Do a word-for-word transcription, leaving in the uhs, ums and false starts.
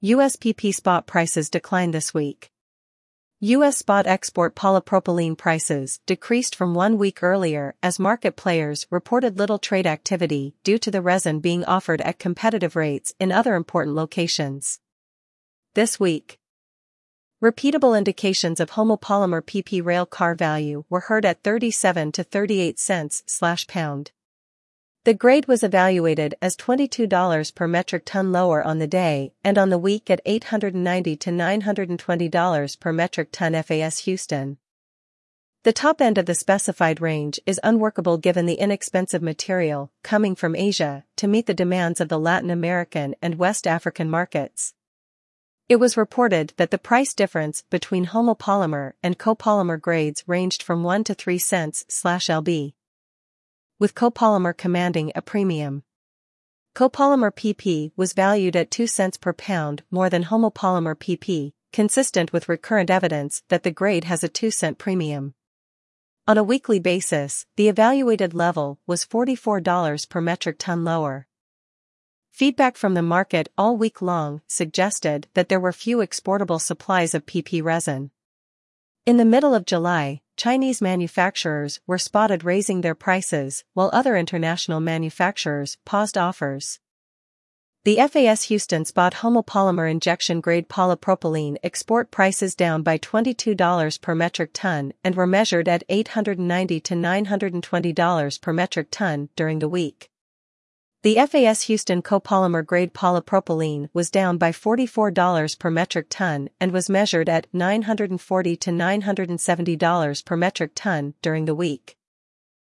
U S P P spot prices declined this week. U S spot export polypropylene prices decreased from one week earlier as market players reported little trade activity due to the resin being offered at competitive rates in other important locations. This week, repeatable indications of homopolymer P P rail car value were heard at thirty-seven to thirty-eight cents slash pound. The grade was evaluated as twenty-two dollars per metric ton lower on the day and on the week at eight hundred ninety to nine hundred twenty dollars per metric ton F A S Houston. The top end of the specified range is unworkable given the inexpensive material coming from Asia to meet the demands of the Latin American and West African markets. It was reported that the price difference between homopolymer and copolymer grades ranged from one to three cents slash L B. With copolymer commanding a premium. Copolymer P P was valued at two cents per pound more than homopolymer P P, consistent with recurrent evidence that the grade has a two cent premium. On a weekly basis, the evaluated level was forty-four dollars per metric ton lower. Feedback from the market all week long suggested that there were few exportable supplies of P P resin. In the middle of July, Chinese manufacturers were spotted raising their prices, while other international manufacturers paused offers. The F A S Houston spot homopolymer injection-grade polypropylene export prices down by twenty-two dollars per metric ton and were measured at eight hundred ninety to nine hundred twenty dollars per metric ton during the week. The F A S Houston copolymer-grade polypropylene was down by forty-four dollars per metric ton and was measured at nine hundred forty to nine hundred seventy dollars per metric ton during the week.